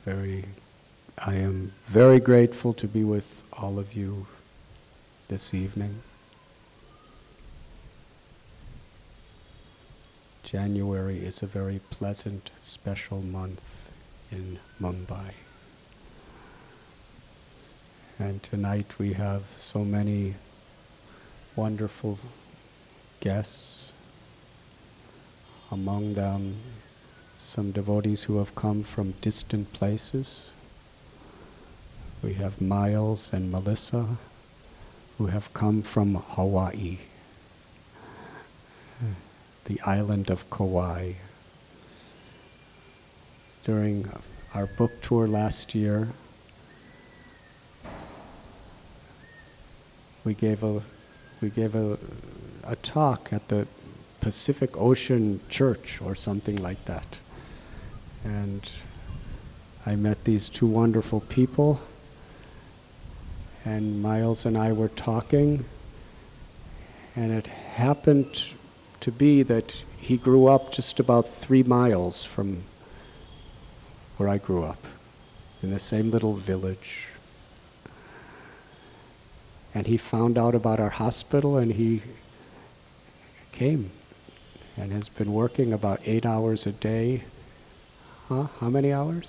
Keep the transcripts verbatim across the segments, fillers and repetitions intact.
very, I am very grateful to be with all of you this evening. January is a very pleasant, special month in Mumbai. And tonight we have so many wonderful guests. Among them, some devotees who have come from distant places. We have Miles and Melissa, who have come from Hawaii, the island of Kauai. During our book tour last year, we gave a we gave a, a talk at the Pacific Ocean Church or something like that. And I met these two wonderful people, and Miles and I were talking, and it happened to be that he grew up just about three miles from where I grew up, in the same little village. And he found out about our hospital, and he came and has been working about eight hours a day. Huh? How many hours?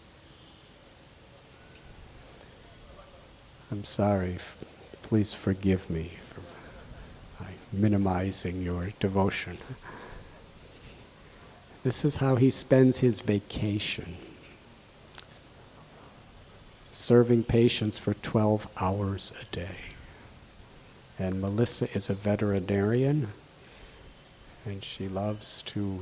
I'm sorry. Please forgive me for uh, minimizing your devotion. This is how he spends his vacation. Serving patients for twelve hours a day. And Melissa is a veterinarian, and she loves to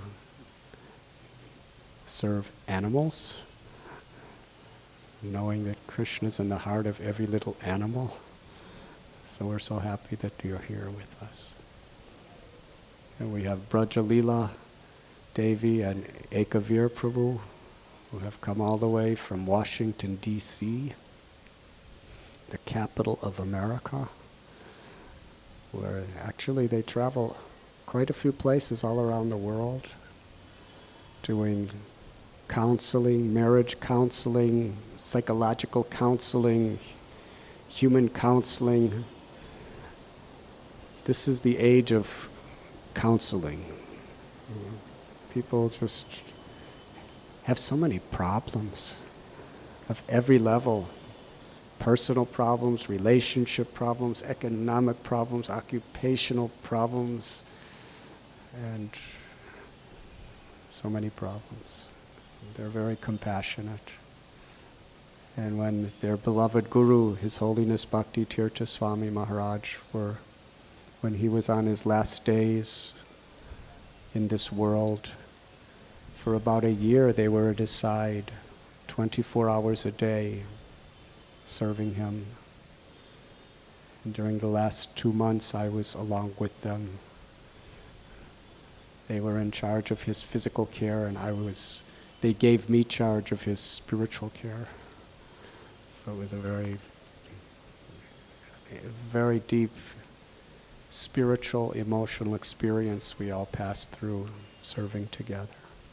serve animals, knowing that Krishna is in the heart of every little animal. So we're so happy that you're here with us. And we have Brajalila Devi and Ekavir Prabhu, who have come all the way from Washington, D C, the capital of America, where actually they travel quite a few places all around the world, doing counseling, marriage counseling, psychological counseling, human counseling. This is the age of counseling. People just have so many problems of every level. Personal problems, relationship problems, economic problems, occupational problems, and so many problems. They're very compassionate. And when their beloved Guru, His Holiness Bhakti Tirtha Swami Maharaj, were, when he was on his last days in this world, for about a year they were at his side, twenty-four hours a day, serving him. And during the last two months I was along with them. They were in charge of his physical care, and I was, they gave me charge of his spiritual care. So it was a very, a very deep spiritual, emotional experience we all passed through serving together.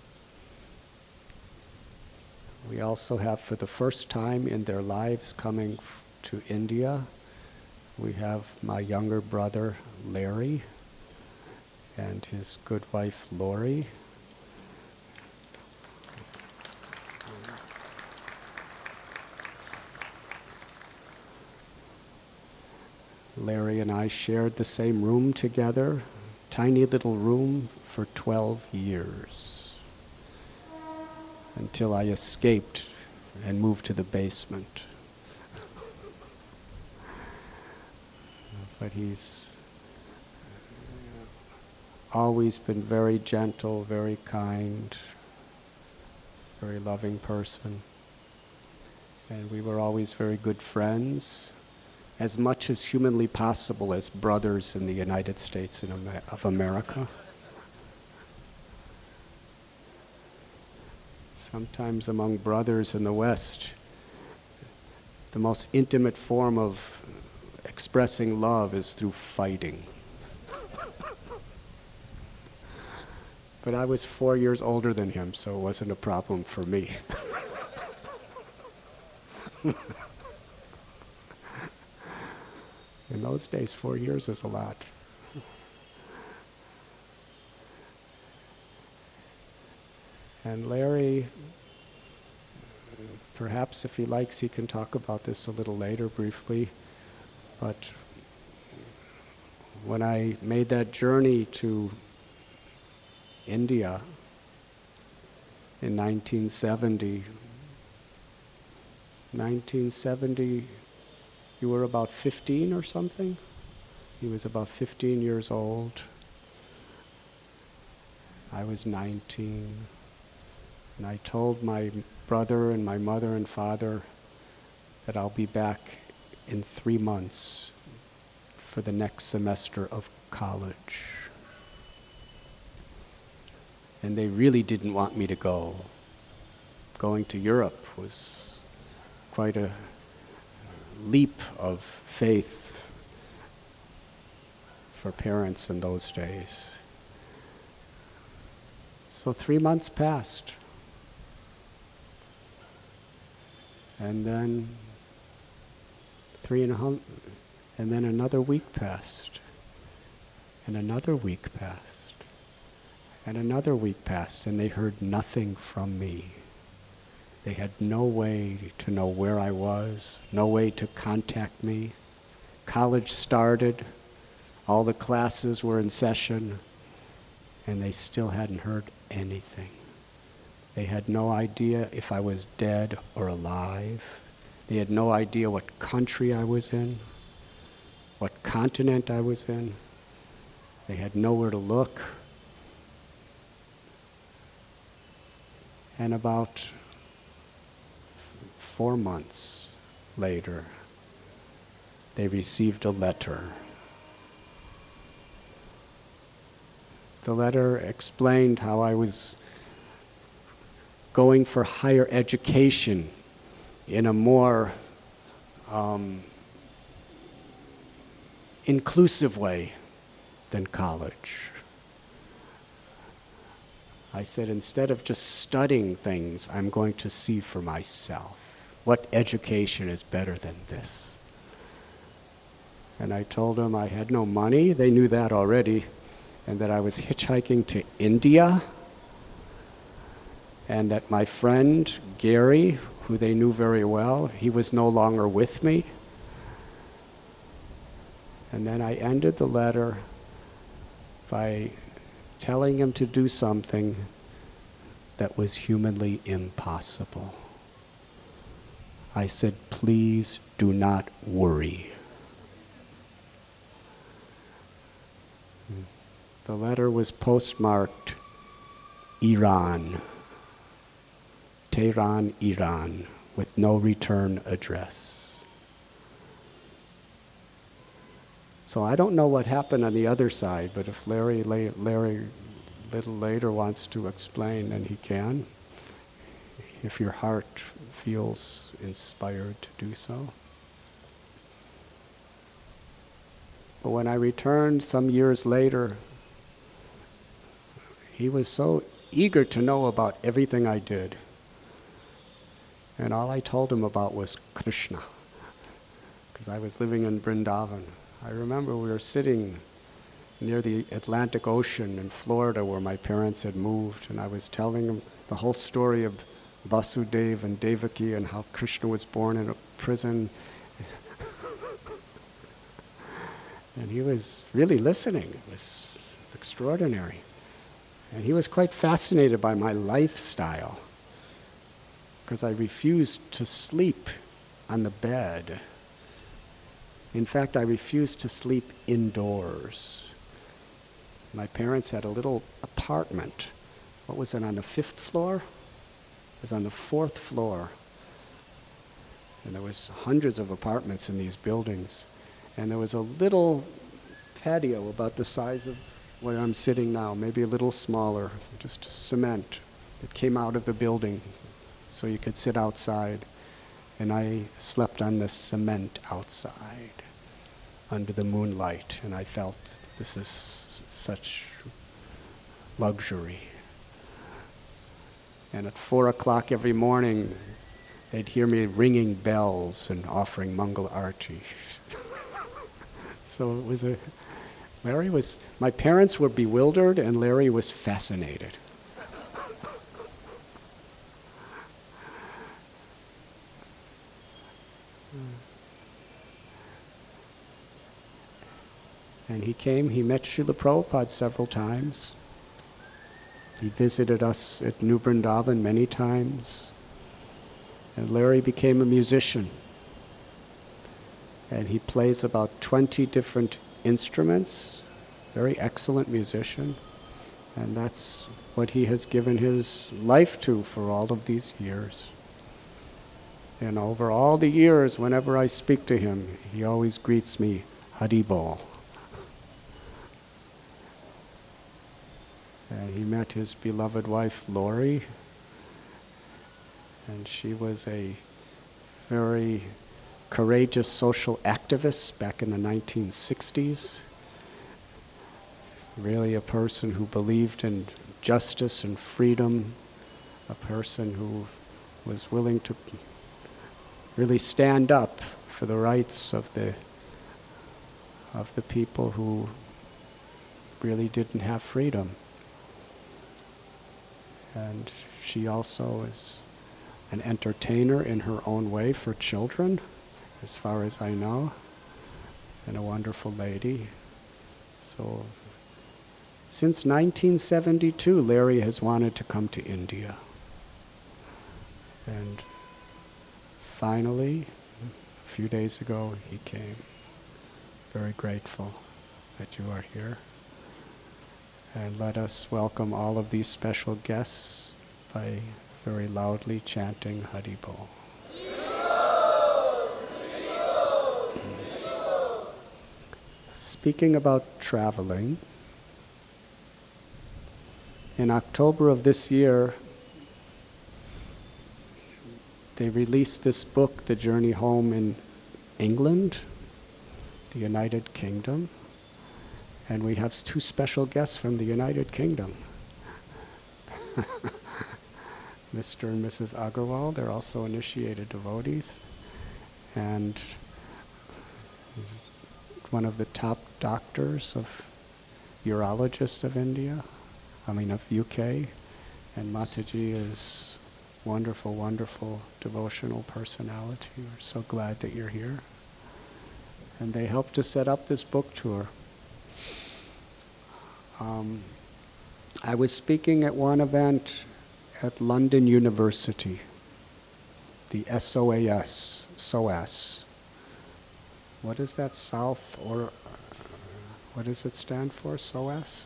We also have, for the first time in their lives, coming f- to India, we have my younger brother, Larry, and his good wife, Lori. Larry and I shared the same room together, tiny little room, for twelve years, until I escaped and moved to the basement. But he's always been very gentle, very kind, very loving person. And we were always very good friends, as much as humanly possible as brothers in the United States in Amer- of America. Sometimes among brothers in the West, the most intimate form of expressing love is through fighting. But I was four years older than him, so it wasn't a problem for me. In those days, four years is a lot. And Larry, perhaps if he likes, he can talk about this a little later briefly, but when I made that journey to India in nineteen seventy, nineteen seventy, you were about fifteen or something? He was about fifteen years old. I was nineteen. And I told my brother and my mother and father that I'll be back in three months for the next semester of college. And they really didn't want me to go. Going to Europe was quite a leap of faith for parents in those days. So three months passed. And then three and a half, and then another week passed. And another week passed. And another week passed, and they heard nothing from me. They had no way to know where I was, no way to contact me. College started, all the classes were in session, and they still hadn't heard anything. They had no idea if I was dead or alive. They had no idea what country I was in, what continent I was in. They had nowhere to look. And about four months later, they received a letter. The letter explained how I was going for higher education in a more um, inclusive way than college. I said, instead of just studying things, I'm going to see for myself. What education is better than this? And I told them I had no money. They knew that already. And that I was hitchhiking to India. And that my friend, Gary, who they knew very well, he was no longer with me. And then I ended the letter by telling him to do something that was humanly impossible. I said, please do not worry. The letter was postmarked Iran, Tehran, Iran, with no return address. So I don't know what happened on the other side, but if Larry, Larry a little later wants to explain, then he can, if your heart feels inspired to do so. But when I returned some years later, he was so eager to know about everything I did. And all I told him about was Krishna, because I was living in Vrindavan. I remember we were sitting near the Atlantic Ocean in Florida where my parents had moved, and I was telling him the whole story of Vasudeva and Devaki and how Krishna was born in a prison. And he was really listening. It was extraordinary. And he was quite fascinated by my lifestyle, because I refused to sleep on the bed. In fact, I refused to sleep indoors. My parents had a little apartment. What was it, on the fifth floor? It was on the fourth floor. And there was hundreds of apartments in these buildings. And there was a little patio about the size of where I'm sitting now, maybe a little smaller, just cement that came out of the building so you could sit outside. And I slept on the cement outside under the moonlight, and I felt this is such luxury. And at four o'clock every morning, they'd hear me ringing bells and offering Mangal Arti. So it was a, Larry was, my parents were bewildered and Larry was fascinated. And he came, he met Srila Prabhupada several times. He visited us at New Vrindavan many times. And Larry became a musician. And he plays about twenty different instruments, very excellent musician. And that's what he has given his life to for all of these years. And over all the years, whenever I speak to him, he always greets me, Hari Bol. And he met his beloved wife, Lori, and she was a very courageous social activist back in the nineteen sixties. Really a person who believed in justice and freedom, a person who was willing to really stand up for the rights of the of the people who really didn't have freedom. And she also is an entertainer in her own way for children, as far as I know, and a wonderful lady. So since nineteen seventy-two, Larry has wanted to come to India. And finally, a few days ago, he came. Very grateful that you are here. And let us welcome all of these special guests by very loudly chanting Hari Bol. Speaking about traveling, in October of this year, they released this book, The Journey Home, in England, the United Kingdom. And we have two special guests from the United Kingdom. Mister and Missus Agarwal, they're also initiated devotees. And one of the top doctors of urologists of India, I mean of U K. And Mataji is wonderful, wonderful devotional personality. We're so glad that you're here. And they helped to set up this book tour. Um, I was speaking at one event at London University, the S O A S, S O A S. What is that, South, or uh, what does it stand for, S O A S?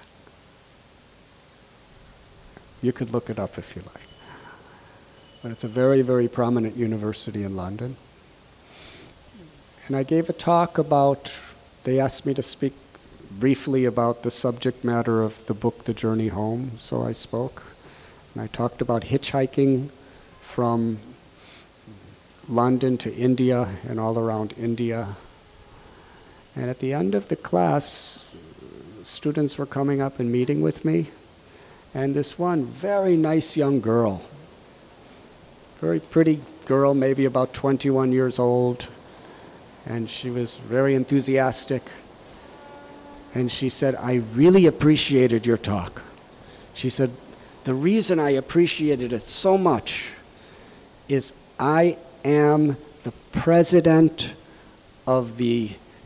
You could look it up if you like. But it's a very, very prominent university in London. And I gave a talk about, they asked me to speak briefly about the subject matter of the book, The Journey Home, so I spoke. And I talked about hitchhiking from London to India and all around India. And at the end of the class, students were coming up and meeting with me, and this one very nice young girl, very pretty girl, maybe about twenty-one years old, and she was very enthusiastic. And she said, I really appreciated your talk. She said, the reason I appreciated it so much is I am the president of the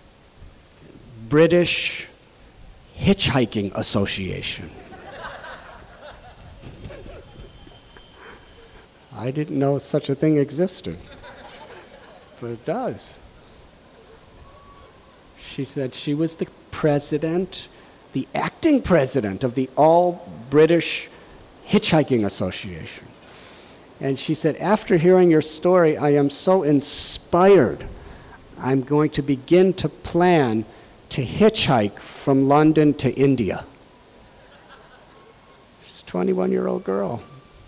British Hitchhiking Association. I didn't know such a thing existed, but it does. She said she was the president, the acting president of the All British Hitchhiking Association. And she said, after hearing your story, I am so inspired. I'm going to begin to plan to hitchhike from London to India. She's a twenty-one-year-old girl.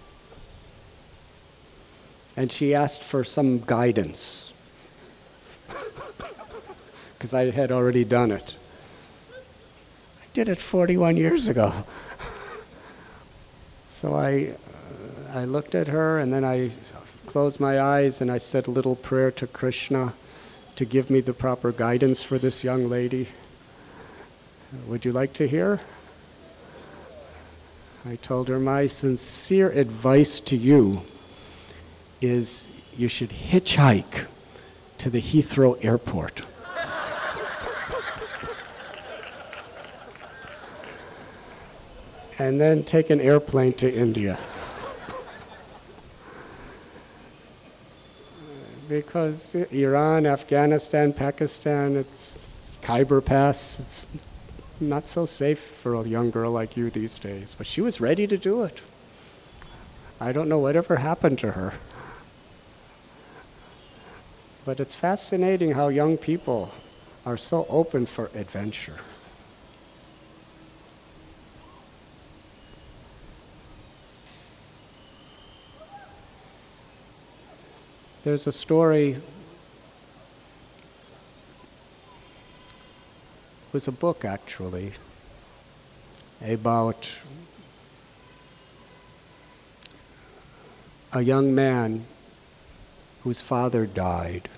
And she asked for some guidance, because I had already done it. I did it forty-one years ago. So I, uh, I looked at her, and then I closed my eyes and I said a little prayer to Krishna to give me the proper guidance for this young lady. Would you like to hear? I told her, my sincere advice to you is you should hitchhike to the Heathrow Airport. And then take an airplane to India. Because Iran, Afghanistan, Pakistan, it's Khyber Pass, it's not so safe for a young girl like you these days. But she was ready to do it. I don't know whatever happened to her. But it's fascinating how young people are so open for adventure. There's a story, it was a book actually, about a young man whose father died.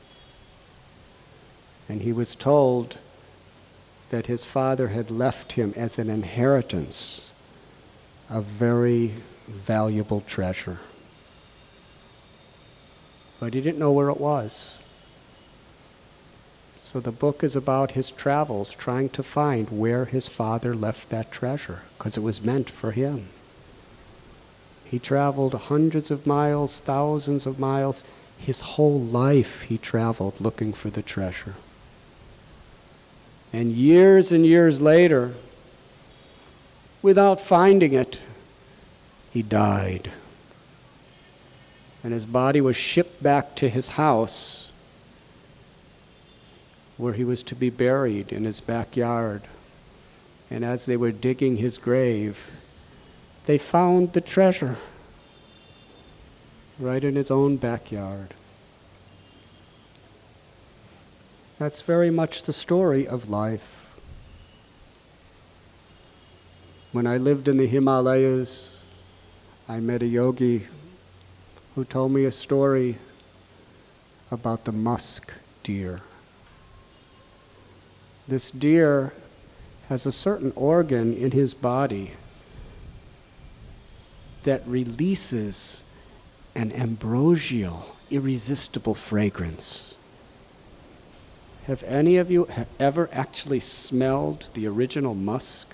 And he was told that his father had left him as an inheritance a very valuable treasure. But he didn't know where it was. So the book is about his travels, trying to find where his father left that treasure, because it was meant for him. He traveled hundreds of miles, thousands of miles. His whole life he traveled looking for the treasure. And years and years later, without finding it, he died. And his body was shipped back to his house, where he was to be buried in his backyard. And as they were digging his grave, they found the treasure right in his own backyard. That's very much the story of life. When I lived in the Himalayas, I met a yogi who told me a story about the musk deer. This deer has a certain organ in his body that releases an ambrosial, irresistible fragrance. Have any of you ha- ever actually smelled the original musk?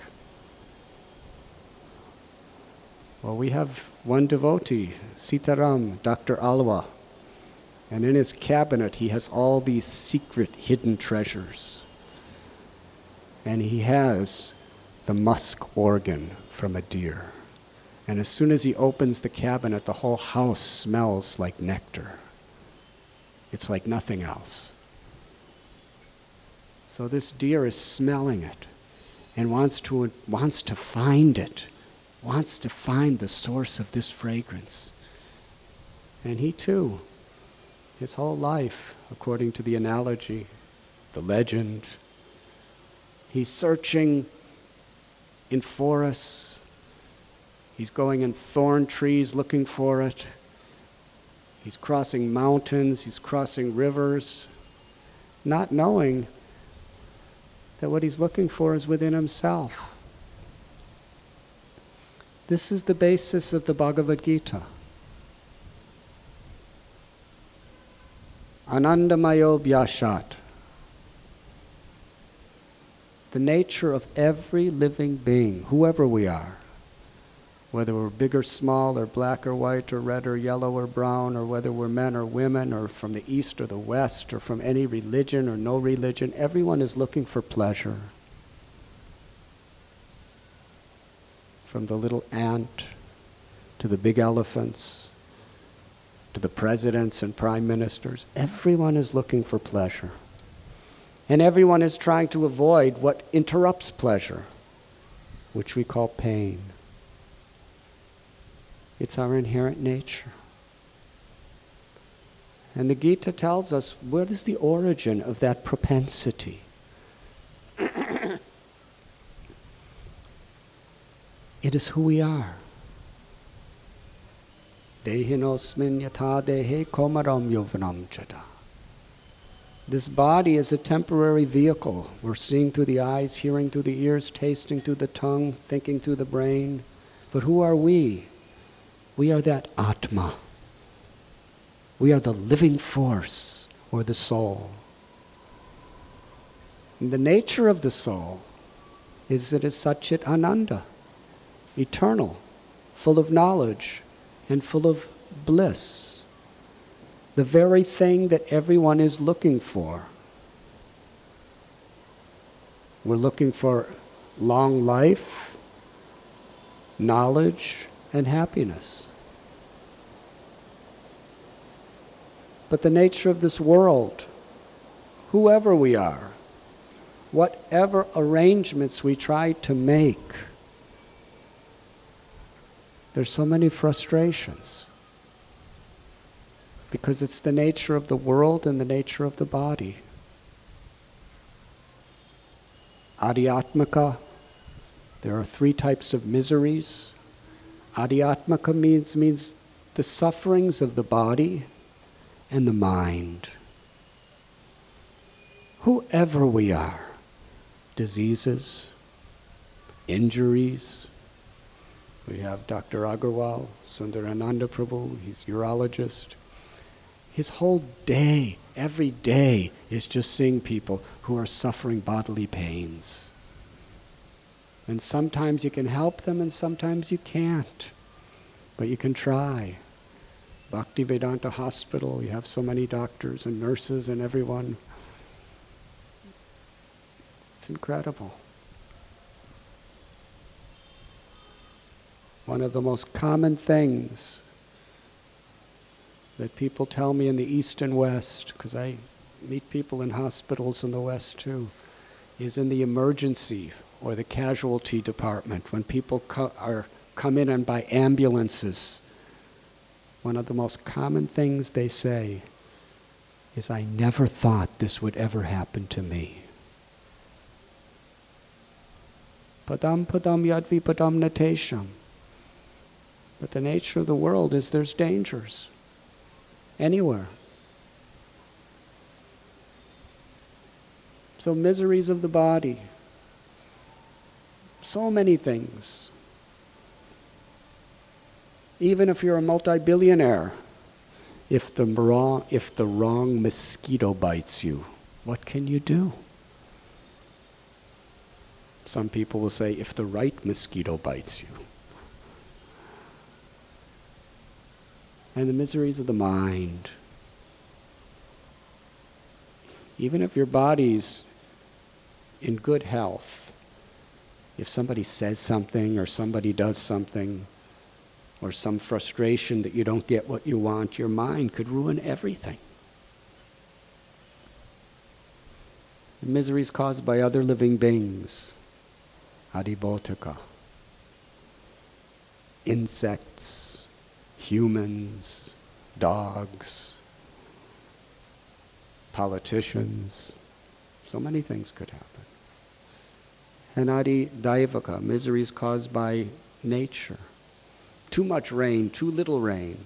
Well, we have one devotee, Sitaram, Doctor Alwa, and in his cabinet he has all these secret hidden treasures. And he has the musk organ from a deer. And as soon as he opens the cabinet, the whole house smells like nectar. It's like nothing else. So this deer is smelling it and wants to, wants to find it. Wants to find the source of this fragrance. And he too, his whole life, according to the analogy, the legend, he's searching in forests, he's going in thorn trees looking for it, he's crossing mountains, he's crossing rivers, not knowing that what he's looking for is within himself. This is the basis of the Bhagavad Gita. Anandamayo Vyashat. The nature of every living being, whoever we are, whether we're big or small, or black or white, or red or yellow or brown, or whether we're men or women, or from the east or the west, or from any religion or no religion, everyone is looking for pleasure. From the little ant to the big elephants to the presidents and prime ministers, everyone is looking for pleasure. And everyone is trying to avoid what interrupts pleasure, which we call pain. It's our inherent nature. And the Gita tells us what is the origin of that propensity. It is who we are. Dehinosmin yatha dehe komaram yovanam chada. This body is a temporary vehicle. We're seeing through the eyes, hearing through the ears, tasting through the tongue, thinking through the brain. But who are we? We are that Atma. We are the living force, or the soul. And the nature of the soul is that it's Satchit Ananda, eternal, full of knowledge, and full of bliss. The very thing that everyone is looking for. We're looking for long life, knowledge, and happiness. But the nature of this world, whoever we are, whatever arrangements we try to make, there's so many frustrations. Because it's the nature of the world and the nature of the body. Adhyatmaka, there are three types of miseries. Adhyatmaka means, means the sufferings of the body and the mind. Whoever we are, diseases, injuries. We have Doctor Agarwal, Sundarananda Prabhu, he's a urologist. His whole day, every day, is just seeing people who are suffering bodily pains. And sometimes you can help them and sometimes you can't. But you can try. Bhaktivedanta Hospital, you have so many doctors and nurses and everyone. It's incredible. One of the most common things that people tell me in the East and West, because I meet people in hospitals in the West too, is in the emergency or the casualty department, when people co- are come in and by ambulances. One of the most common things they say is, I never thought this would ever happen to me. Padam padam yadvi padam natesham. But the nature of the world is there's dangers. Anywhere. So miseries of the body. So many things. Even if you're a multi-billionaire, if the wrong, if the wrong mosquito bites you, what can you do? Some people will say, if the right mosquito bites you. And the miseries of the mind. Even if your body's in good health, if somebody says something or somebody does something, or some frustration that you don't get what you want, your mind could ruin everything. The miseries caused by other living beings, adibhotaka, insects, humans, dogs, politicians, so many things could happen. And adi daivaka, miseries caused by nature. Too much rain, too little rain.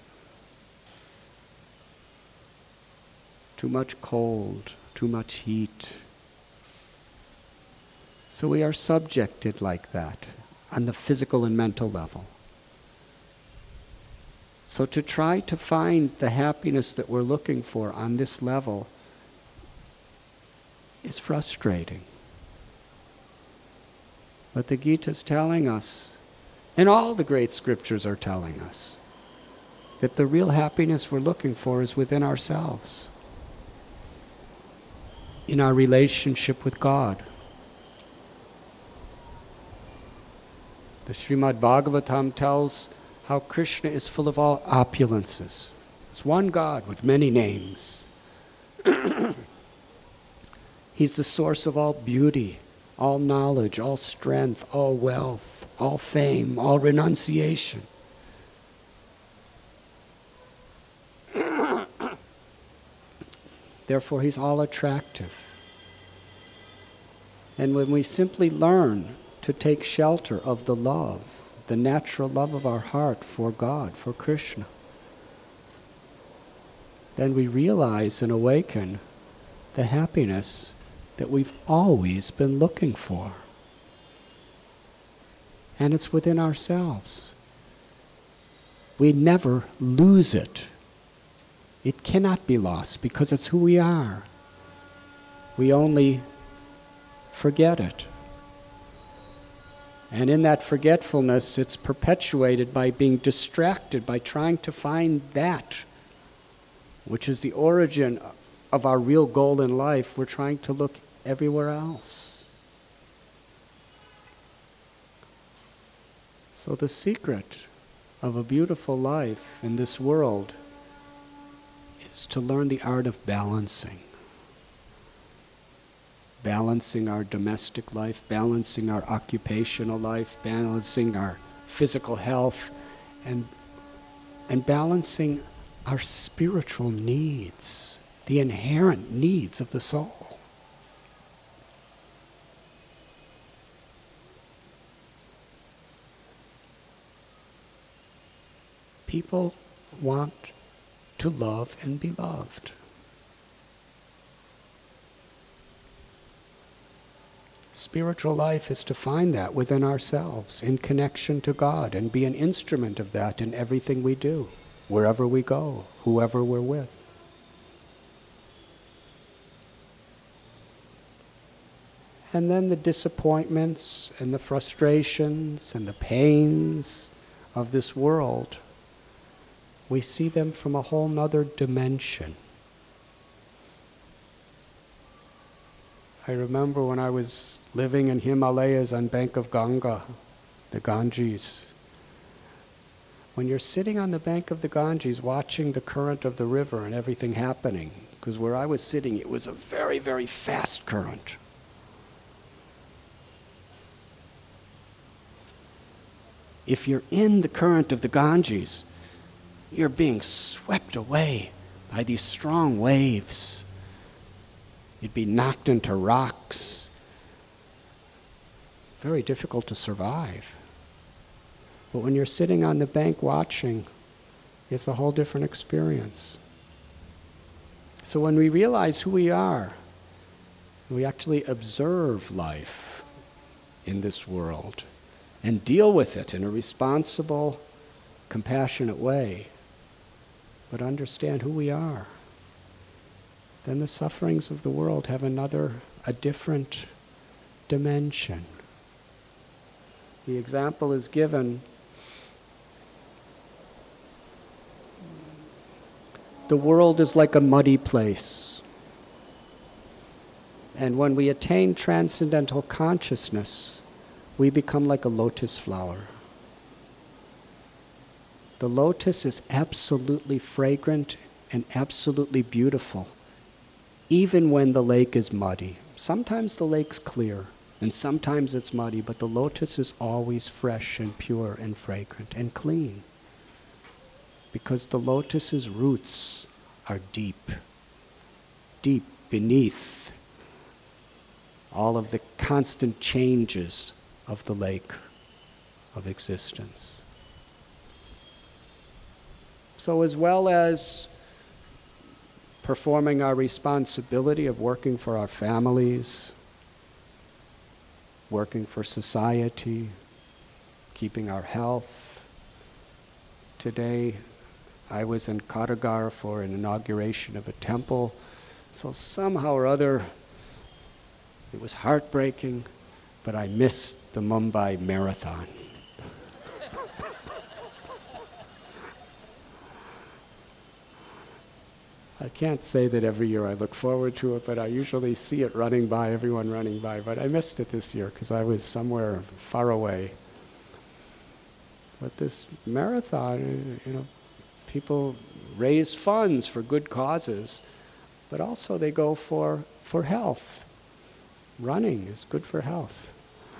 Too much cold, too much heat. So we are subjected like that on the physical and mental level. So to try to find the happiness that we're looking for on this level is frustrating. But the Gita is telling us, and all the great scriptures are telling us, that the real happiness we're looking for is within ourselves, in our relationship with God. The Srimad Bhagavatam tells how Krishna is full of all opulences. It's one God with many names. He's the source of all beauty, all knowledge, all strength, all wealth, all fame, all renunciation. Therefore, he's all attractive. And when we simply learn to take shelter of the love, the natural love of our heart for God, for Krishna, then we realize and awaken the happiness that we've always been looking for. And it's within ourselves. We never lose it. It cannot be lost because it's who we are. We only forget it. And in that forgetfulness, it's perpetuated by being distracted, by trying to find that which is the origin of our real goal in life. We're trying to look everywhere else. So the secret of a beautiful life in this world is to learn the art of balancing. Balancing our domestic life, balancing our occupational life, balancing our physical health, and, and balancing our spiritual needs, the inherent needs of the soul. People want to love and be loved. Spiritual life is to find that within ourselves, in connection to God, and be an instrument of that in everything we do, wherever we go, whoever we're with. And then the disappointments and the frustrations and the pains of this world, we see them from a whole nother dimension. I remember when I was living in Himalayas on bank of Ganga, the Ganges. When you're sitting on the bank of the Ganges watching the current of the river and everything happening, because where I was sitting it was a very, very fast current. If you're in the current of the Ganges, you're being swept away by these strong waves. You'd be knocked into rocks. Very difficult to survive. But when you're sitting on the bank watching, it's a whole different experience. So when we realize who we are, we actually observe life in this world and deal with it in a responsible, compassionate way, but understand who we are, then the sufferings of the world have another, a different dimension. The example is given. The world is like a muddy place. And when we attain transcendental consciousness, we become like a lotus flower. The lotus is absolutely fragrant and absolutely beautiful, even when the lake is muddy. Sometimes the lake's clear, and sometimes it's muddy, but the lotus is always fresh and pure and fragrant and clean, because the lotus's roots are deep, deep beneath all of the constant changes of the lake of existence. So as well as performing our responsibility of working for our families, working for society, keeping our health. Today, I was in Karagar for an inauguration of a temple, so somehow or other, it was heartbreaking, but I missed the Mumbai Marathon. I can't say that every year I look forward to it, but I usually see it running by, everyone running by. But I missed it this year because I was somewhere far away. But this marathon, you know, people raise funds for good causes, but also they go for, for health. Running is good for health.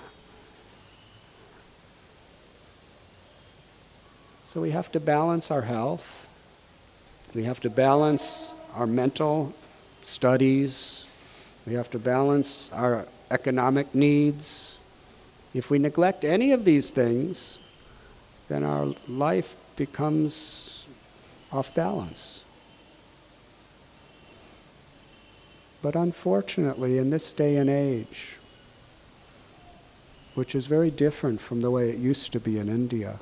So we have to balance our health. We have to balance our mental studies. We have to balance our economic needs. If we neglect any of these things, then our life becomes off balance. But unfortunately, in this day and age, which is very different from the way it used to be in India,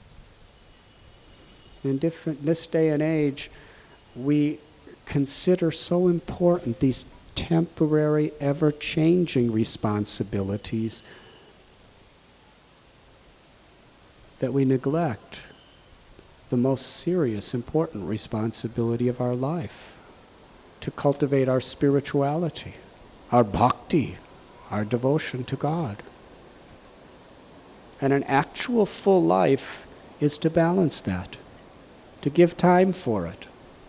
in different, this day and age, we consider so important these temporary, ever-changing responsibilities that we neglect the most serious, important responsibility of our life, to cultivate our spirituality, our bhakti, our devotion to God. And an actual full life is to balance that, to give time for it.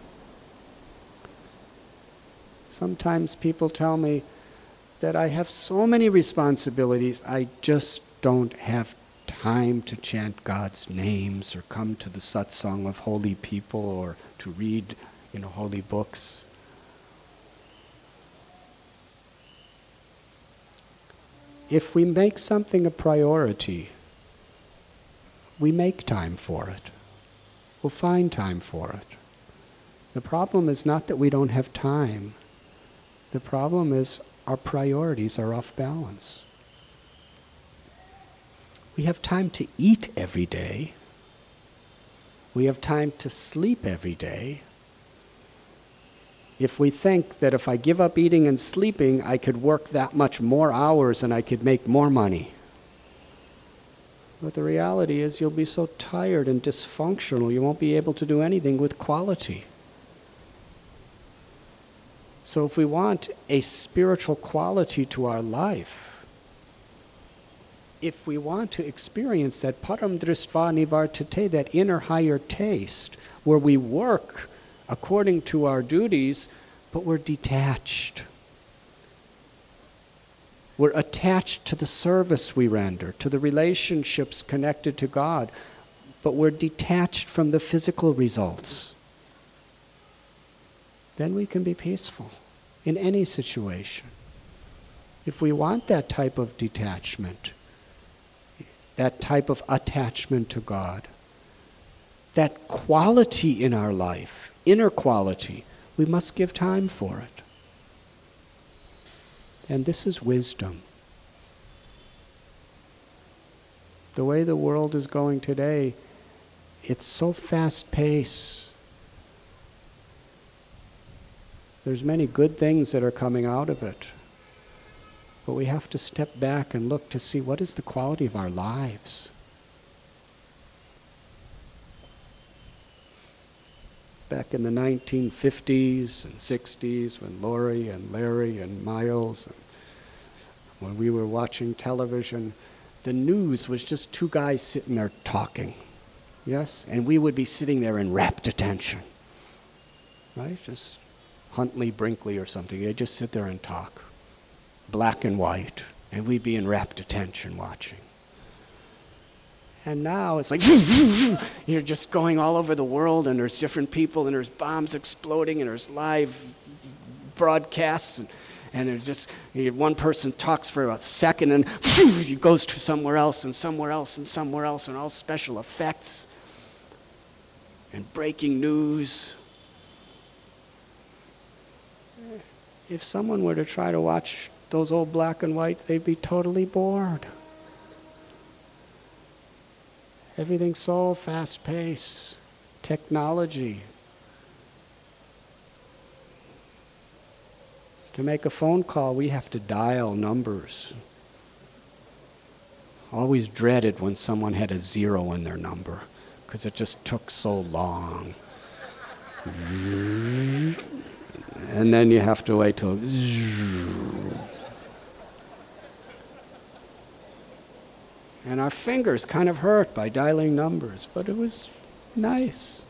Sometimes people tell me that I have so many responsibilities, I just don't have time to chant God's names or come to the satsang of holy people or to read, you know, holy books. If we make something a priority, we make time for it. We'll find time for it. The problem is not that we don't have time. The problem is our priorities are off balance. We have time to eat every day. We have time to sleep every day. If we think that if I give up eating and sleeping, I could work that much more hours and I could make more money. But the reality is you'll be so tired and dysfunctional, you won't be able to do anything with quality. So if we want a spiritual quality to our life, if we want to experience that param dristva nivartate, that inner higher taste, where we work according to our duties, but we're detached. We're attached to the service we render, to the relationships connected to God, but we're detached from the physical results. Then we can be peaceful in any situation. If we want that type of detachment, that type of attachment to God, that quality in our life, inner quality, we must give time for it. And this is wisdom. The way the world is going today, it's so fast-paced. There's many good things that are coming out of it. But we have to step back and look to see what is the quality of our lives. Back in the nineteen fifties and sixties, when Laurie and Larry and Miles, and when we were watching television, the news was just two guys sitting there talking. Yes? And we would be sitting there in rapt attention. Right? Just Huntley, Brinkley or something. They'd just sit there and talk. Black and white. And we'd be in rapt attention watching. And now it's like, you're just going all over the world and there's different people and there's bombs exploding and there's live broadcasts and, and there's just, you, one person talks for a second and he goes to somewhere else and somewhere else and somewhere else and all special effects and breaking news. If someone were to try to watch those old black and whites, they'd be totally bored. Everything's so fast-paced. Technology. To make a phone call, we have to dial numbers. Always dreaded when someone had a zero in their number, because it just took so long. And then you have to wait till... And our fingers kind of hurt by dialing numbers, but it was nice.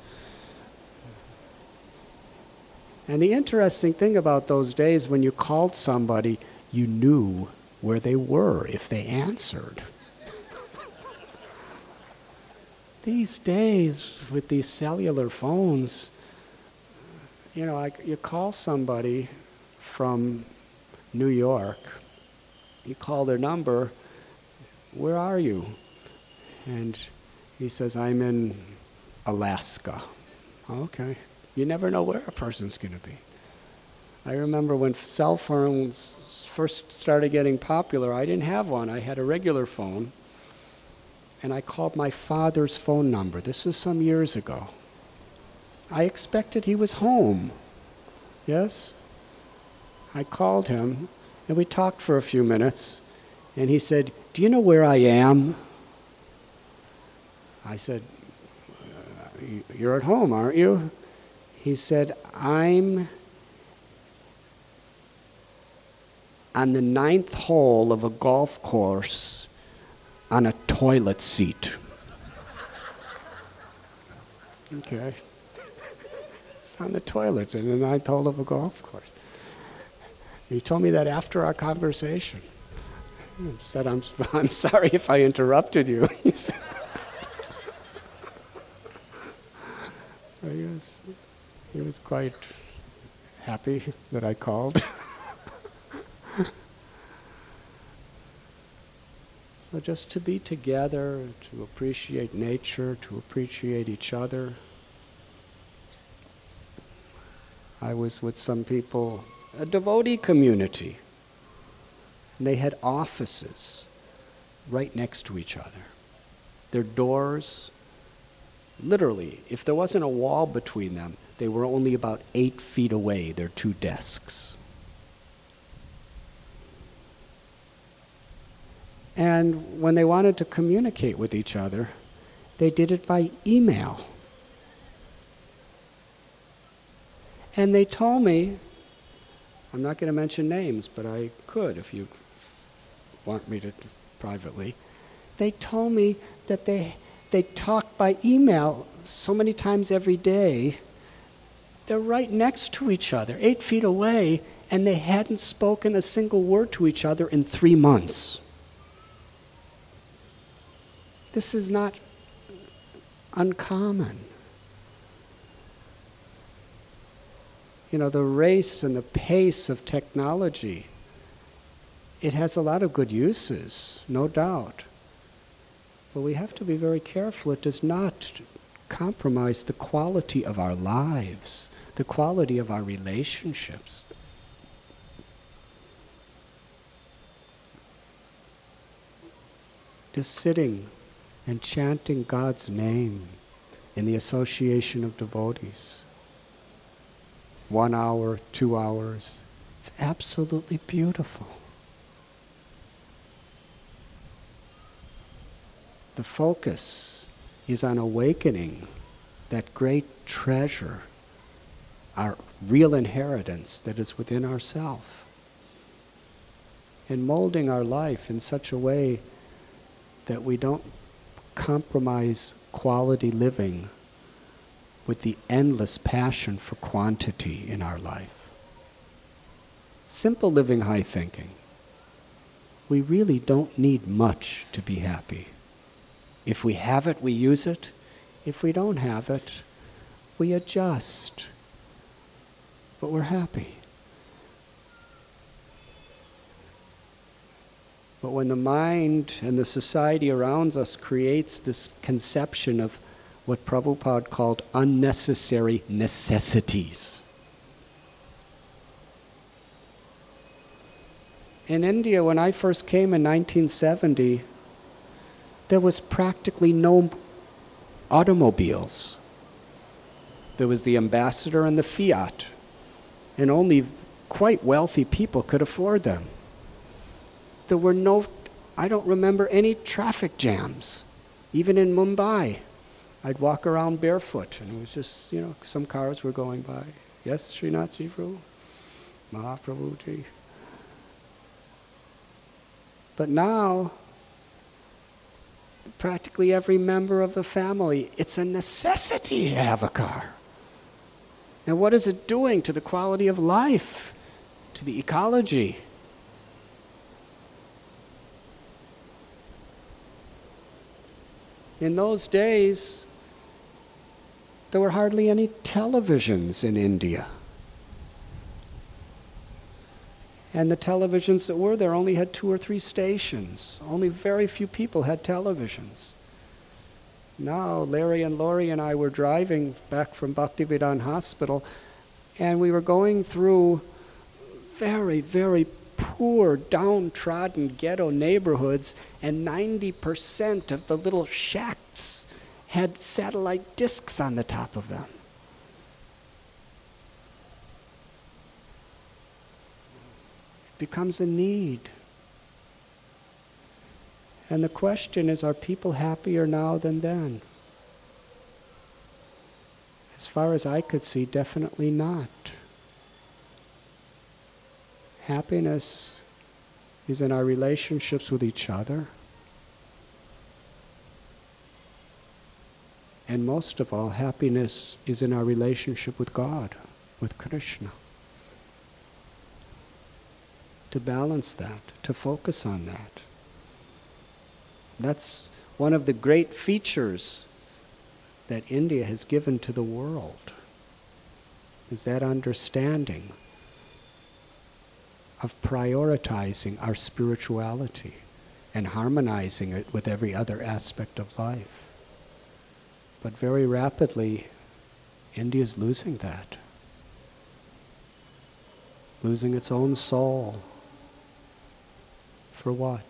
And the interesting thing about those days, when you called somebody, you knew where they were if they answered. These days, with these cellular phones, you know, I, you call somebody from New York, you call their number, where are you? And He says, I'm in Alaska. Okay. You never know where a person's going to be. I remember when cell phones first started getting popular, I didn't have one. I had a regular phone. And I called my father's phone number. This was some years ago. I expected he was home. Yes? I called him, and we talked for a few minutes. And he said, do you know where I am? I said, uh, you're at home, aren't you? He said, I'm on the ninth hole of a golf course on a toilet seat. Okay. It's on the toilet in the ninth hole of a golf course. He told me that after our conversation. He said, I'm, I'm sorry if I interrupted you. He said, so he was, he was quite happy that I called. So just to be together, to appreciate nature, to appreciate each other. I was with some people, a devotee community, and they had offices right next to each other. Their doors, literally, if there wasn't a wall between them, they were only about eight feet away, their two desks. And when they wanted to communicate with each other, they did it by email. And they told me, I'm not going to mention names, but I could if you want me to privately. They told me that they, they talk by email so many times every day. They're right next to each other, eight feet away, and they hadn't spoken a single word to each other in three months. This is not uncommon. You know, the race and the pace of technology, it has a lot of good uses, no doubt. But we have to be very careful. It does not compromise the quality of our lives, the quality of our relationships. Just sitting and chanting God's name in the association of devotees. One hour, two hours. It's absolutely beautiful. The focus is on awakening that great treasure, our real inheritance that is within ourself, and molding our life in such a way that we don't compromise quality living with the endless passion for quantity in our life. Simple living, high thinking. We really don't need much to be happy. If we have it, we use it. If we don't have it, we adjust. But we're happy. But when the mind and the society around us creates this conception of what Prabhupada called unnecessary necessities. In India, when I first came in nineteen seventy, there was practically no automobiles. There was the Ambassador and the Fiat, and only quite wealthy people could afford them. There were no, I don't remember any traffic jams, even in Mumbai. I'd walk around barefoot, and it was just, you know, some cars were going by. Yes, Srinathji Prabhu, Mahaprabhuji. But now, practically every member of the family, it's a necessity to have a car. And what is it doing to the quality of life, to the ecology? In those days, there were hardly any televisions in India. And the televisions that were there only had two or three stations. Only very few people had televisions. Now, Larry and Lori and I were driving back from Bhaktivedanta Hospital, and we were going through very, very poor, downtrodden ghetto neighborhoods, and ninety percent of the little shacks had satellite discs on the top of them. It becomes a need. And the question is, are people happier now than then? As far as I could see, definitely not. Happiness is in our relationships with each other. And most of all, happiness is in our relationship with God, with Krishna. To balance that, to focus on that. That's one of the great features that India has given to the world, is that understanding of prioritizing our spirituality and harmonizing it with every other aspect of life. But very rapidly, India is losing that. Losing its own soul. For what?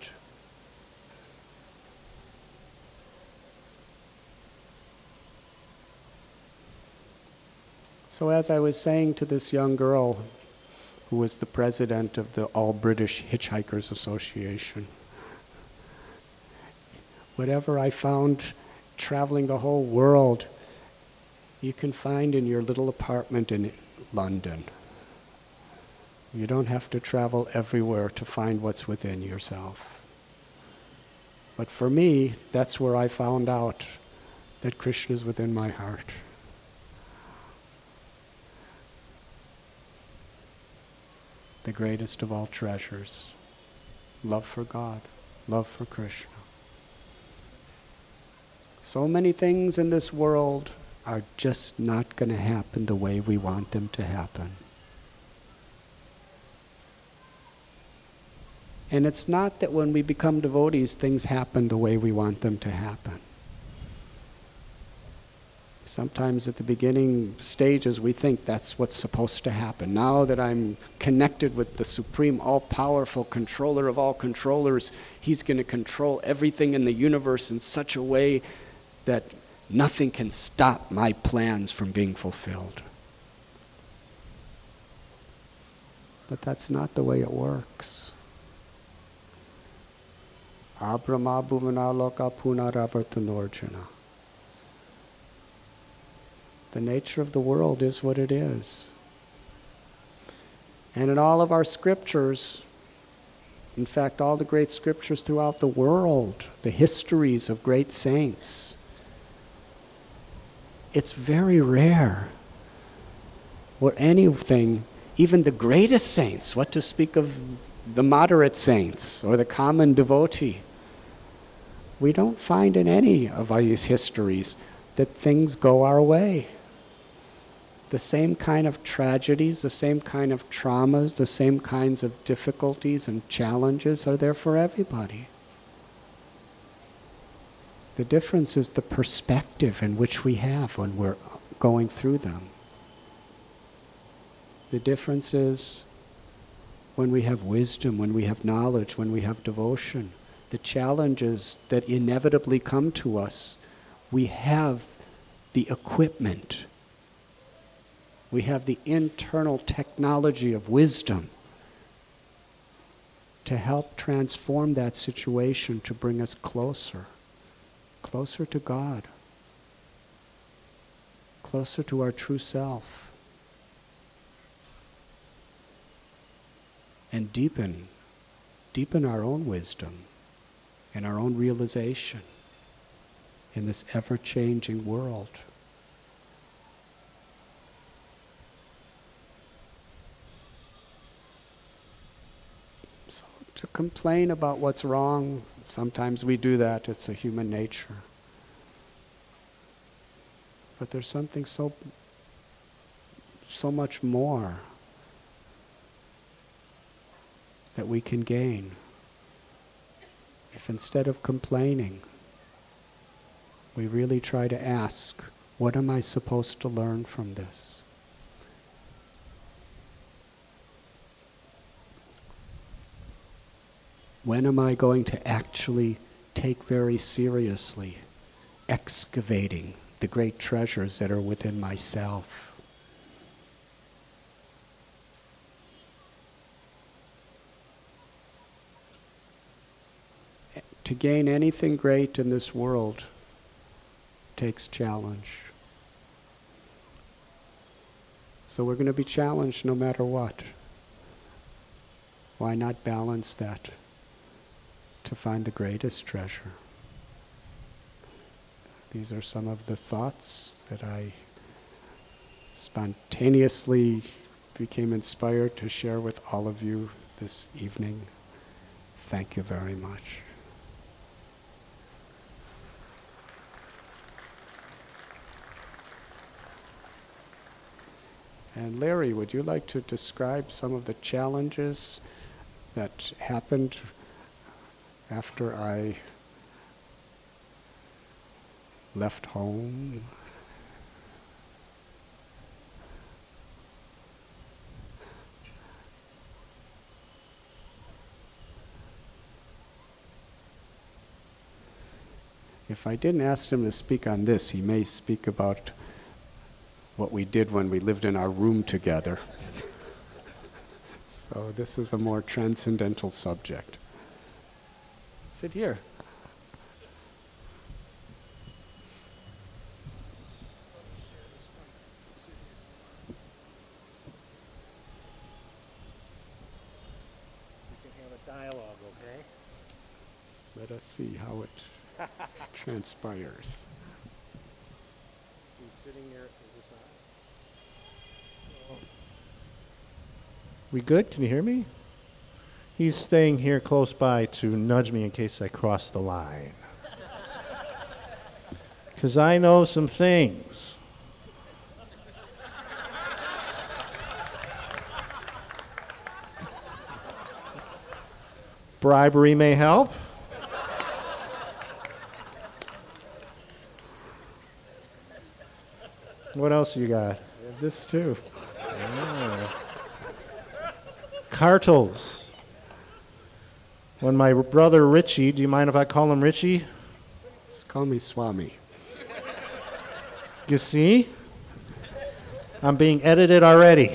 So as I was saying to this young girl, who was the president of the All British Hitchhikers Association, whatever I found traveling the whole world, you can find in your little apartment in London. You don't have to travel everywhere to find what's within yourself. But for me, that's where I found out that Krishna is within my heart. The greatest of all treasures. Love for God, love for Krishna. So many things in this world are just not going to happen the way we want them to happen. And it's not that when we become devotees, things happen the way we want them to happen. Sometimes at the beginning stages we think that's what's supposed to happen. Now that I'm connected with the supreme, all-powerful controller of all controllers, he's going to control everything in the universe in such a way that nothing can stop my plans from being fulfilled. But that's not the way it works. Abrahma bhuvanaloka punaravartanorjana. The nature of the world is what it is. And in all of our scriptures, in fact, all the great scriptures throughout the world, the histories of great saints, it's very rare where anything, even the greatest saints, what to speak of the moderate saints or the common devotee, we don't find in any of these histories that things go our way. The same kind of tragedies, the same kind of traumas, the same kinds of difficulties and challenges are there for everybody. The difference is the perspective in which we have when we're going through them. The difference is when we have wisdom, when we have knowledge, when we have devotion, the challenges that inevitably come to us, we have the equipment. We have the internal technology of wisdom to help transform that situation to bring us closer, closer to God, closer to our true self, and deepen, deepen our own wisdom and our own realization in this ever-changing world. So to complain about what's wrong, sometimes we do that, it's a human nature. But there's something so, so much more that we can gain if instead of complaining, we really try to ask, what am I supposed to learn from this? When am I going to actually take very seriously excavating the great treasures that are within myself? To gain anything great in this world takes challenge. So we're going to be challenged no matter what. Why not balance that to find the greatest treasure? These are some of the thoughts that I spontaneously became inspired to share with all of you this evening. Thank you very much. And Larry, would you like to describe some of the challenges that happened after I left home? If I didn't ask him to speak on this, he may speak about what we did when we lived in our room together. So this is a more transcendental subject. Sit here. We can have a dialogue, okay? Let us see how it transpires. He's sitting here. Is this on? We good? Can you hear me? He's staying here close by to nudge me in case I cross the line. Because I know some things. Bribery may help. What else you got? We have this too. Oh. Cartles. When my brother Richie, do you mind if I call him Richie? Just call me Swami. You see? I'm being edited already.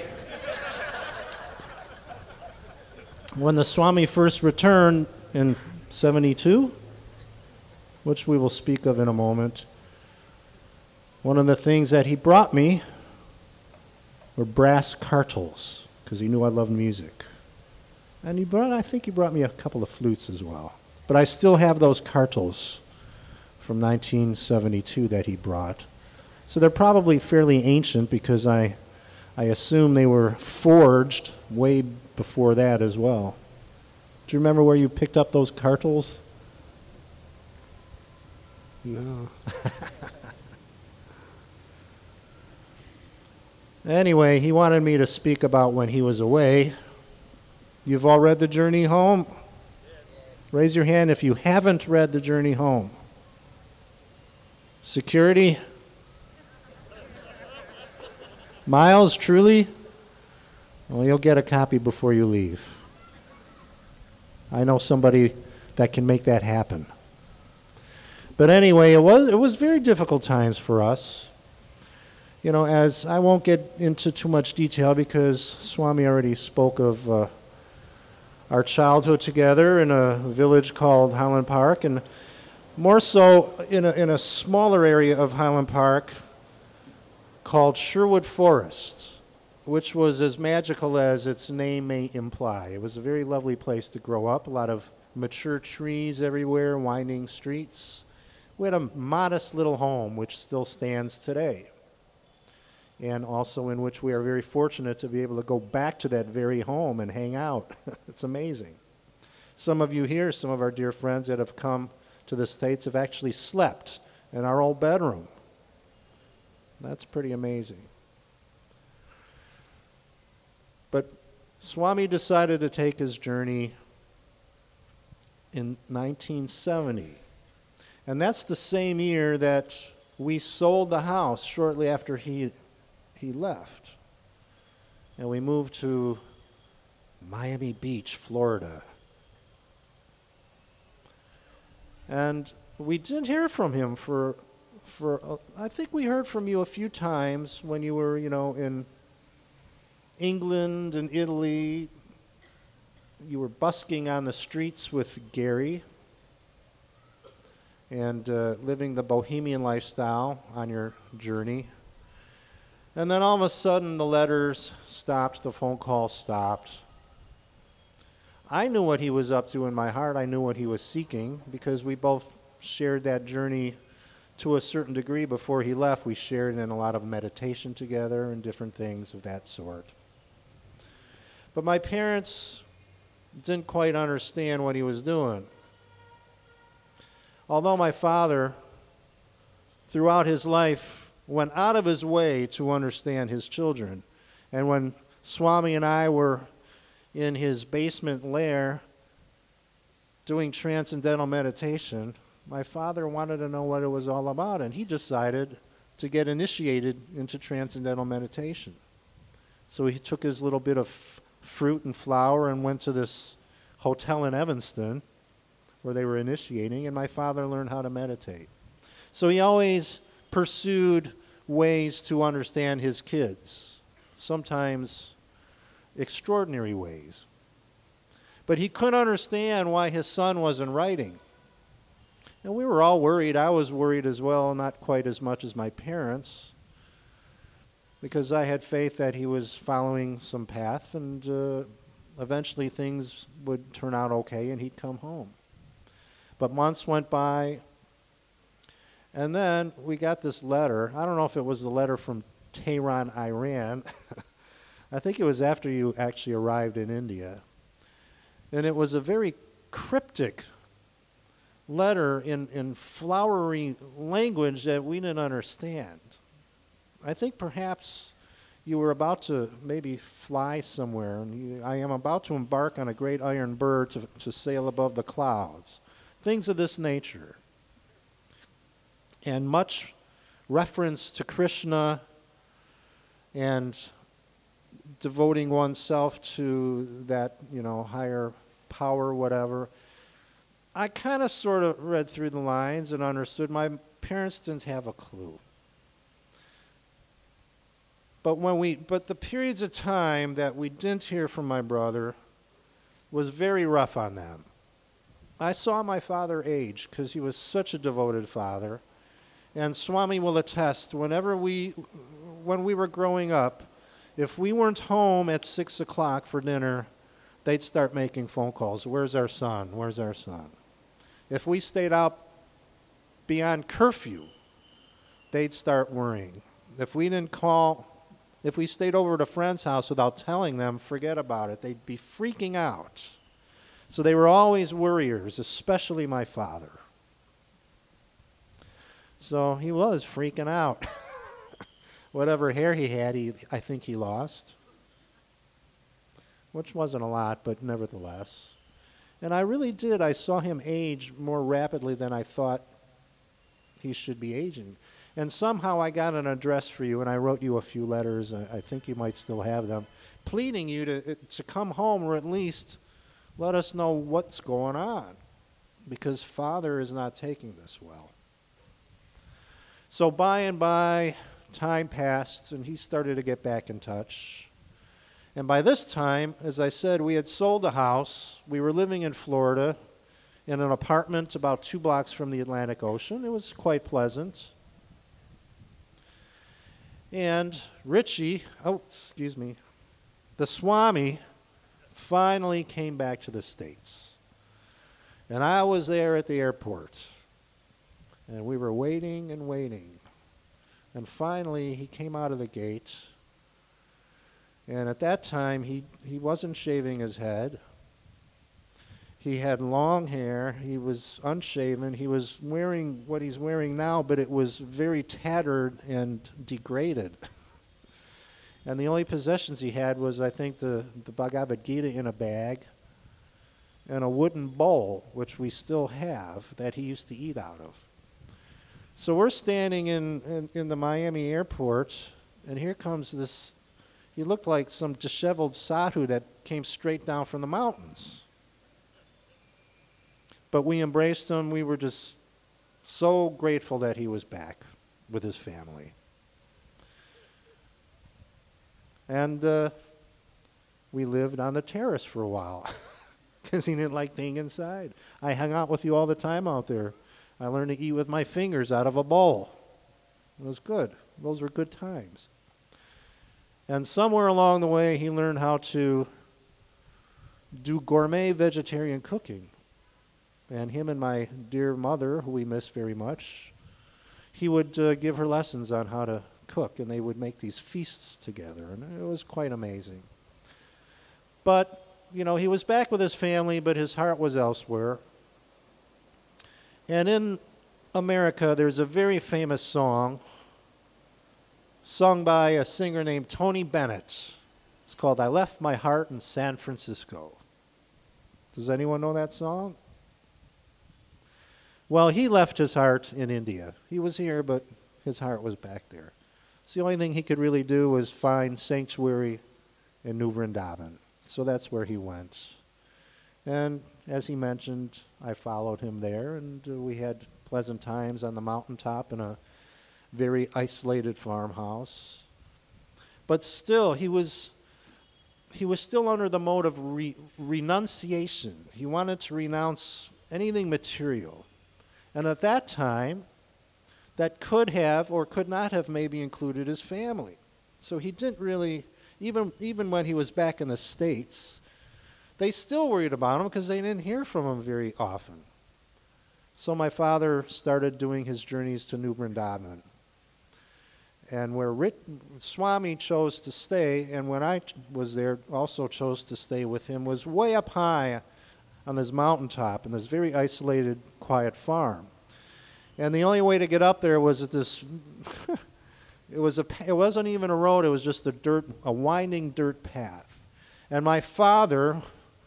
When the Swami first returned in seventy-two, which we will speak of in a moment, one of the things that he brought me were brass cartles, because he knew I loved music. And he brought, I think he brought me a couple of flutes as well. But I still have those cartles from nineteen seventy-two that he brought. So they're probably fairly ancient because I, I assume they were forged way before that as well. Do you remember where you picked up those cartles? No. Anyway, he wanted me to speak about when he was away. You've all read The Journey Home? Raise your hand if you haven't read The Journey Home. Security? Miles, truly? Well, you'll get a copy before you leave. I know somebody that can make that happen. But anyway, it was it was very difficult times for us. You know, as I won't get into too much detail because Swami already spoke of uh, our childhood together in a village called Highland Park, and more so in a, in a smaller area of Highland Park called Sherwood Forest, which was as magical as its name may imply. It was a very lovely place to grow up, a lot of mature trees everywhere, winding streets. We had a modest little home which still stands today, and also in which we are very fortunate to be able to go back to that very home and hang out. It's amazing. Some of you here, some of our dear friends that have come to the States have actually slept in our old bedroom. That's pretty amazing. But Swami decided to take his journey in nineteen seventy. And that's the same year that we sold the house shortly after he he left. And we moved to Miami Beach, Florida. And we didn't hear from him for, for uh, I think we heard from you a few times when you were, you know, in England and Italy. You were busking on the streets with Gary and uh, living the bohemian lifestyle on your journey. And then all of a sudden the letters stopped, the phone calls stopped. I knew what he was up to in my heart. I knew what he was seeking because we both shared that journey to a certain degree before he left. We shared in a lot of meditation together and different things of that sort. But my parents didn't quite understand what he was doing. Although my father, throughout his life, went out of his way to understand his children. And when Swami and I were in his basement lair doing transcendental meditation, my father wanted to know what it was all about, and he decided to get initiated into transcendental meditation. So he took his little bit of f- fruit and flour and went to this hotel in Evanston where they were initiating, and my father learned how to meditate. So he always pursued ways to understand his kids, sometimes extraordinary ways. But he couldn't understand why his son wasn't writing. And we were all worried. I was worried as well, not quite as much as my parents, because I had faith that he was following some path, and uh, eventually things would turn out okay and he'd come home. But months went by, and then we got this letter. I don't know if it was the letter from Tehran, Iran. I think it was after you actually arrived in India. And it was a very cryptic letter in, in flowery language that we didn't understand. I think perhaps you were about to maybe fly somewhere, and you, I am about to embark on a great iron bird to, to sail above the clouds. Things of this nature. And much reference to Krishna and devoting oneself to that, you know, higher power, whatever. I kind of sort of read through the lines and understood. My parents didn't have a clue. But when we, but the periods of time that we didn't hear from my brother was very rough on them. I saw my father age because he was such a devoted father. And Swami will attest, whenever we, when we were growing up, if we weren't home at six o'clock for dinner, they'd start making phone calls. Where's our son? Where's our son? If we stayed out beyond curfew, they'd start worrying. If we didn't call, if we stayed over at a friend's house without telling them, forget about it. They'd be freaking out. So they were always worriers, especially my father. So he was freaking out. Whatever hair he had, he, I think he lost. Which wasn't a lot, but nevertheless. And I really did. I saw him age more rapidly than I thought he should be aging. And somehow I got an address for you, and I wrote you a few letters. I, I think you might still have them, pleading you to to come home, or at least let us know what's going on, because Father is not taking this well. So by and by, time passed, and he started to get back in touch. And by this time, as I said, we had sold the house. We were living in Florida in an apartment about two blocks from the Atlantic Ocean. It was quite pleasant. And Richie, oh, excuse me, the Swami finally came back to the States. And I was there at the airport. And we were waiting and waiting. And finally, he came out of the gate. And at that time, he, he wasn't shaving his head. He had long hair. He was unshaven. He was wearing what he's wearing now, but it was very tattered and degraded. And the only possessions he had was, I think, the, the Bhagavad Gita in a bag and a wooden bowl, which we still have, that he used to eat out of. So we're standing in, in, in the Miami airport, and here comes this, he looked like some disheveled sadhu that came straight down from the mountains. But we embraced him. We were just so grateful that he was back with his family. And uh, we lived on the terrace for a while because he didn't like being inside. I hung out with you all the time out there. I learned to eat with my fingers out of a bowl. It was good. Those were good times. And somewhere along the way, he learned how to do gourmet vegetarian cooking. And him and my dear mother, who we miss very much, he would uh, give her lessons on how to cook, and they would make these feasts together, and it was quite amazing. But, you know, he was back with his family, but his heart was elsewhere. And in America, there's a very famous song sung by a singer named Tony Bennett. It's called I Left My Heart in San Francisco. Does anyone know that song? Well, he left his heart in India. He was here, but his heart was back there. So the only thing he could really do was find sanctuary in New Vrindavan. So that's where he went. And as he mentioned, I followed him there, and uh, we had pleasant times on the mountaintop in a very isolated farmhouse. But still, he was he was still under the mode of re- renunciation. He wanted to renounce anything material. And at that time, that could have or could not have maybe included his family. So he didn't really, even even when he was back in the States, they still worried about him because they didn't hear from him very often. So my father started doing his journeys to New Vrindavan. And where Rit- Swami chose to stay, and when I t- was there also chose to stay with him, was way up high on this mountaintop in this very isolated, quiet farm. And the only way to get up there was at this, it was a, it wasn't even a road, it was just a dirt, a winding dirt path. And my father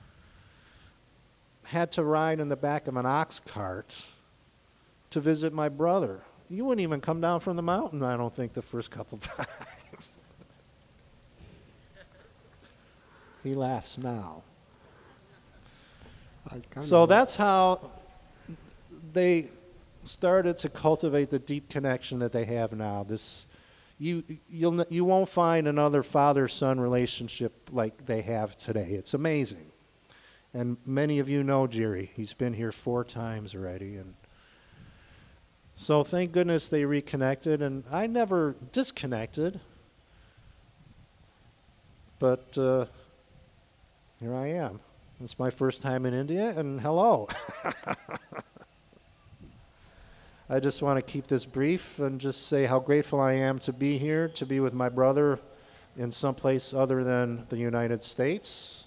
had to ride in the back of an ox cart to visit my brother. You wouldn't even come down from the mountain, I don't think, the first couple times. He laughs now. So that's how they started to cultivate the deep connection that they have now. This, you you'll you won't find another father-son relationship like they have today. It's amazing. And many of you know Jerry. He's been here four times already, and so thank goodness they reconnected. And I never disconnected, but uh, here I am. It's my first time in India, and hello. I just want to keep this brief and just say how grateful I am to be here, to be with my brother in someplace other than the United States,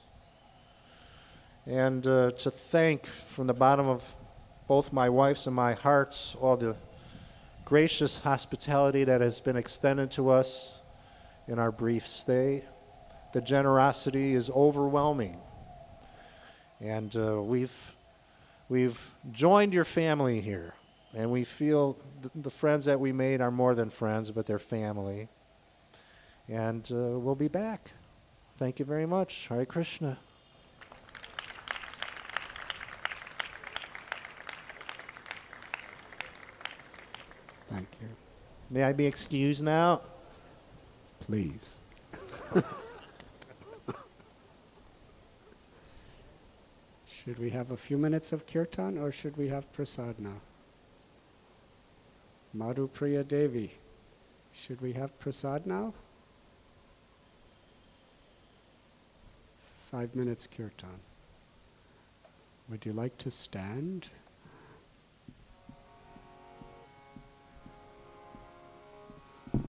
and uh, to thank from the bottom of both my wife's and my hearts all the gracious hospitality that has been extended to us in our brief stay. The generosity is overwhelming. And uh, we've we've joined your family here, and we feel th- the friends that we made are more than friends, but they're family. And uh, we'll be back. Thank you very much. Hare Krishna. Thank you. May I be excused now? Please. Should we have a few minutes of kirtan or should we have prasad now? Madhu Priya Devi, should we have prasad now? Five minutes kirtan. Would you like to stand?